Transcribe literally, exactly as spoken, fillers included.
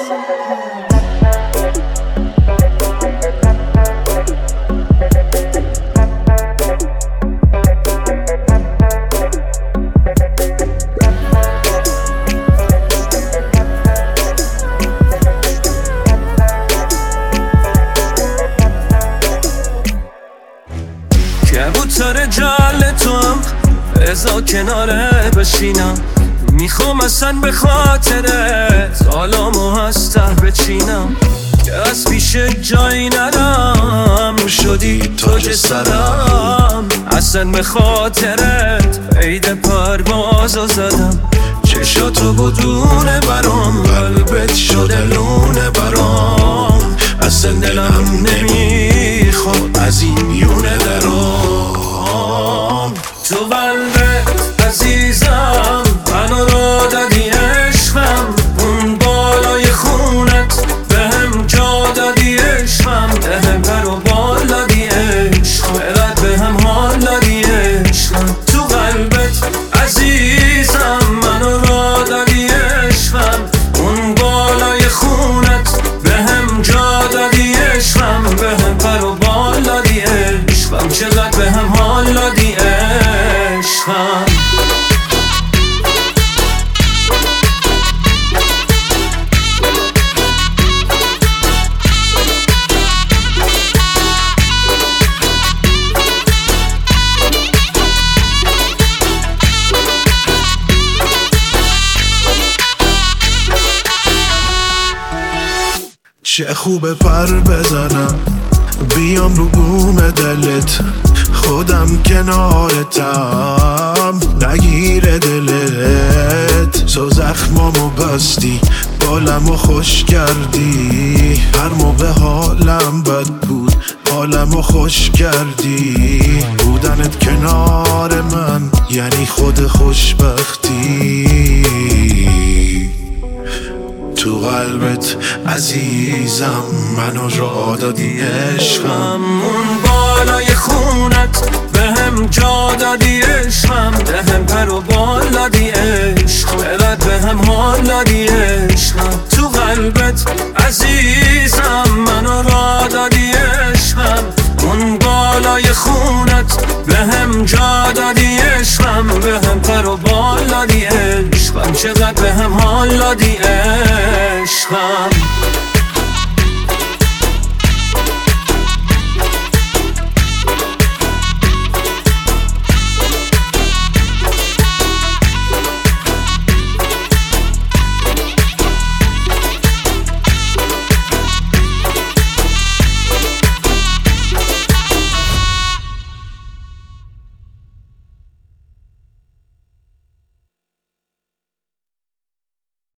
کبوتر جل تو هم بذار کناره بشینم، میخوام اصلا به خاطرت حالامو از ته بچینم، که از پیش جایی ندم شدی تاج سرم. اصلا به خاطرت عید پروازو زدم، چشاتو بدونه برام، قلبت شده لونه برام. اصلا دلم نمیخواد از این یونه درام. تو قلبت عزیزم منو را دادی عشقم، اون بالای خونت بهم جا دادی عشقم، بهم پر و بال دادی عشقم، بلد بهم حال دادی عشقم. تو قلبت عزیزم منو را دادی عشقم، اون بالای خونت بهم جا دادی عشقم، بهم پر و بال دادی عشقم، چقدر بهم حال دادی عشقم. چه خوبه پر بزنم بیام رو بوم دلت، خودم کنارتم نگیره دلت. تو زخمامو بستی بالمو خوش کردی، هر موقع حالم بد بود حالمو خوش کردی. بودنت کنار من یعنی خود خوشبختی. تو قلبت عزیزم منو جا دادی عشقم، اون بالای خونت بهم جا دادی عشقم، بهم پر و بال دادی عشقم، بلد بهم حال دادی عشقم. تو قلبت عزیزم منو را دادی عشقم، اون بالای خونت بهم جا دادی عشقم، بهم پر و بال دادی عشقم، چقدر بهم حال دادی عشقم.